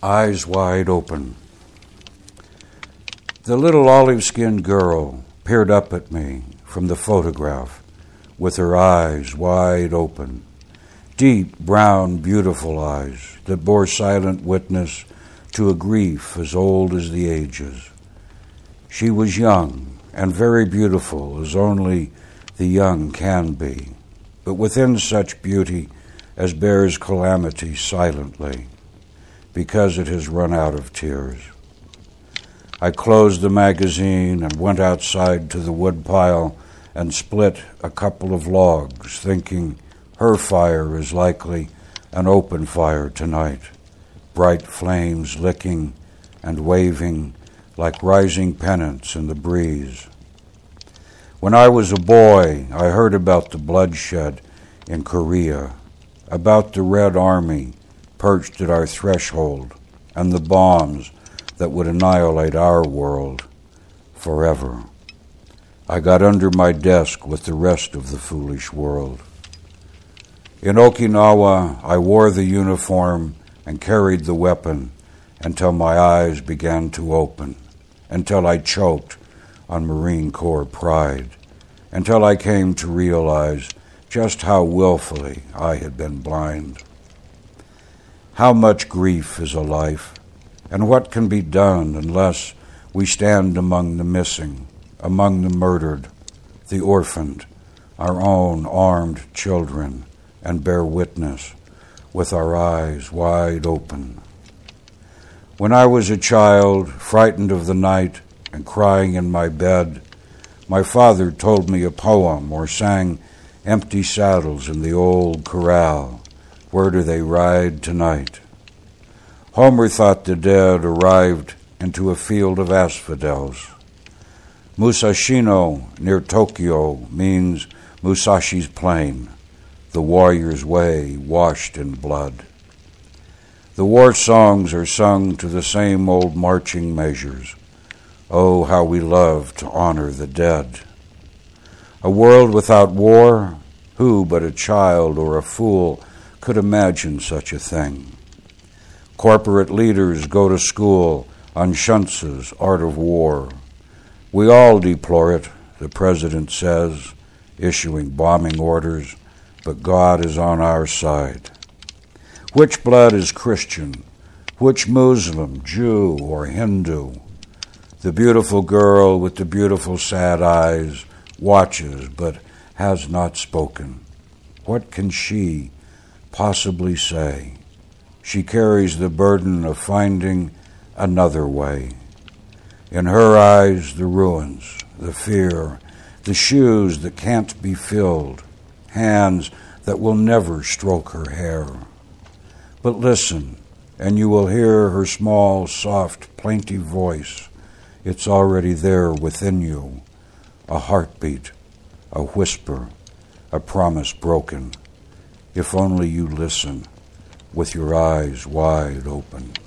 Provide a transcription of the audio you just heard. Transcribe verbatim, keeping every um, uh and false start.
Eyes wide open. The little olive-skinned girl peered up at me from the photograph with her eyes wide open, deep, brown, beautiful eyes that bore silent witness to a grief as old as the ages. She was young and very beautiful as only the young can be, but within such beauty as bears calamity silently, because it has run out of tears. I closed the magazine and went outside to the woodpile and split a couple of logs, thinking her fire is likely an open fire tonight, bright flames licking and waving like rising pennants in the breeze. When I was a boy, I heard about the bloodshed in Korea, about the Red Army perched at our threshold, and the bombs that would annihilate our world forever. I got under my desk with the rest of the foolish world. In Okinawa, I wore the uniform and carried the weapon until my eyes began to open, until I choked on Marine Corps pride, until I came to realize just how willfully I had been blind. How much grief is a life, and what can be done unless we stand among the missing, among the murdered, the orphaned, our own armed children, and bear witness with our eyes wide open. When I was a child, frightened of the night and crying in my bed, my father told me a poem or sang Empty Saddles in the Old Corral. Where do they ride tonight? Homer thought the dead arrived into a field of asphodels. Musashino, near Tokyo, means Musashi's Plain, the warrior's way washed in blood. The war songs are sung to the same old marching measures. Oh, how we love to honor the dead. A world without war, who but a child or a fool could imagine such a thing? Corporate leaders go to school on Shuntz's Art of War. We all deplore it, the president says, issuing bombing orders, but God is on our side. Which blood is Christian? Which Muslim, Jew, or Hindu? The beautiful girl with the beautiful sad eyes watches but has not spoken. What can she possibly say? She carries the burden of finding another way. In her eyes, the ruins, the fear, the shoes that can't be filled, hands that will never stroke her hair. But listen, and you will hear her small, soft, plaintive voice. It's already there within you, a heartbeat, a whisper, a promise broken. If only you listen with your eyes wide open.